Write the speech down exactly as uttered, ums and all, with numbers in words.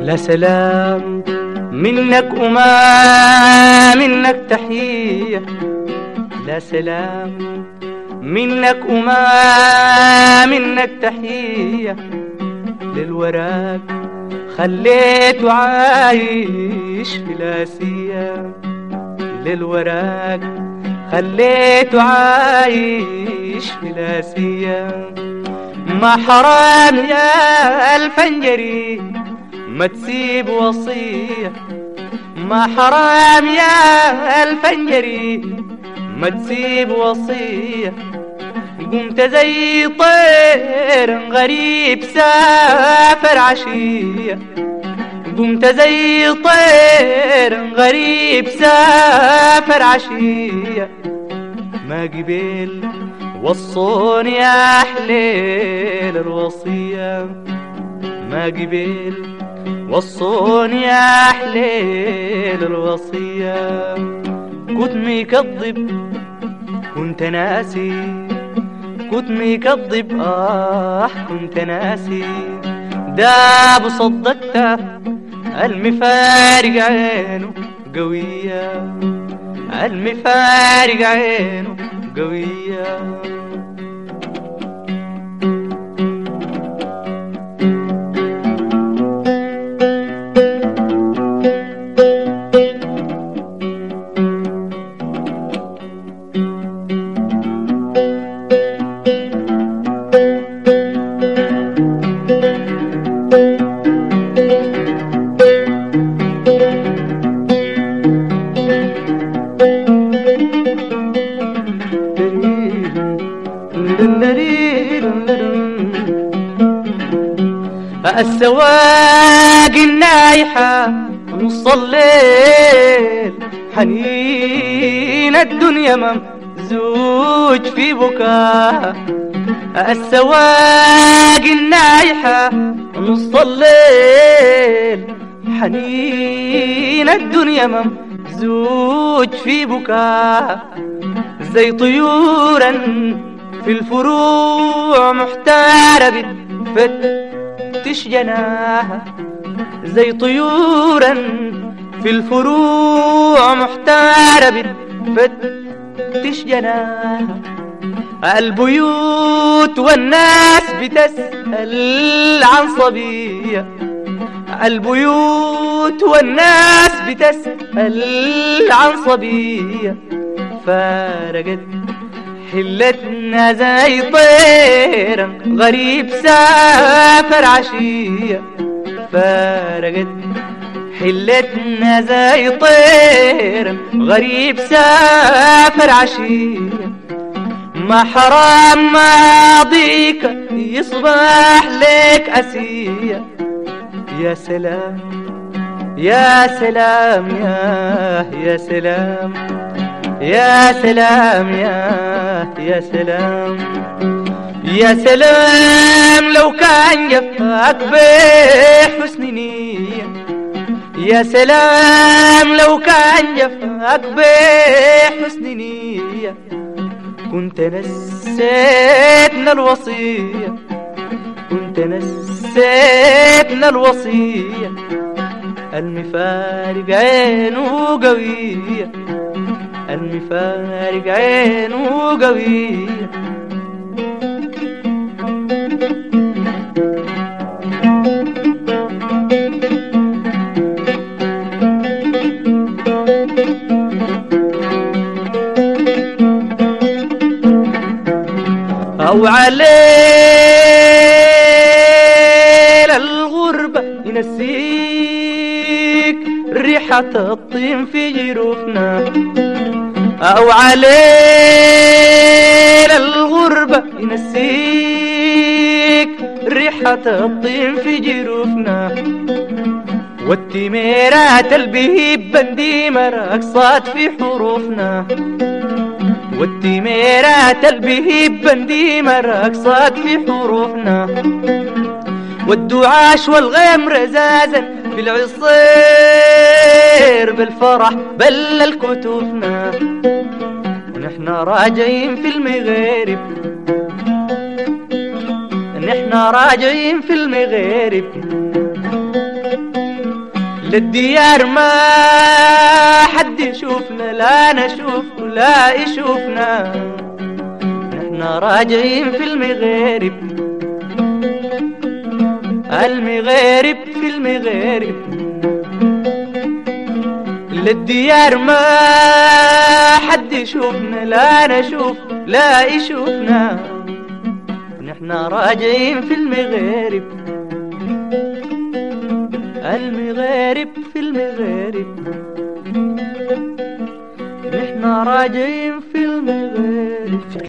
لا سلام منك وما منك تحية، لا سلام منك وما منك تحية، للوراق خليته عايش في لاسية، للوراق خليته عايش في لاسية. ما حرام يا الفنجري ما تسيب وصية، ما حرام يا الفنجري ما تسيب وصية. قمت زي طير غريب سافر عشية، قمت زي طير غريب سافر عشية. ما قبل وصوني يا حليل الوصية، ما قبل وصوني يا حليل الوصية. كنت مكذب كنت ناسي، كنت مكذب آه كنت ناسي. داب صدقته المفارق عينه قوية، المفارق عينه قوية. السواق النايحة نص الليل، حنين الدنيا ممزوج في بكاء. السواق النايحة نص الليل، حنين الدنيا ممزوج في بكاء. زي طيورا في الفروع محتارة بتفتش جناها، زي طيورا في الفروع محتارة بتفتش جناها. البيوت والناس بتسأل عن صبية، البيوت والناس بتسأل عن صبية. فارقت حلتنا زي طير غريب سافر عشية، فارقت حلتنا زي طير غريب سافر عشية. ما حرام ماضيك يصبح لك أسية. يا سلام يا سلام يا يا سلام يا سلام يا يا سلام يا سلام لو كان جفاك بحسن نية، يا سلام لو كان جفاك بحسن نية. كنت نسيتنا الوصية، كنت نسيتنا الوصية. المفارق عينه قوية، المفارق عينه قوية. أو عليل الغربة ينسيك ريحة الطين في جروفنا، أو عليل الغربة ينسيك ريحة الطين في جروفنا. والتميرات البهيب بنديمة رقصات في حروفنا، والتميرات البهيب بنديمة رقصات في حروفنا. والدعاش والغيم رزازا في العصير بالفرح بلل كتوفنا. نحن راجعين في المغارب، نحن راجعين في المغارب. للديار ما حد يشوفنا، لا نشوف ولا يشوفنا، نحنا راجعين في المغارب، المغارب في المغارب. للديار ما حد يشوفنا، لا نشوف لا يشوفنا، نحنا راجعين في المغارب، المغارب في المغارب، نحنا راجعين في المغارب.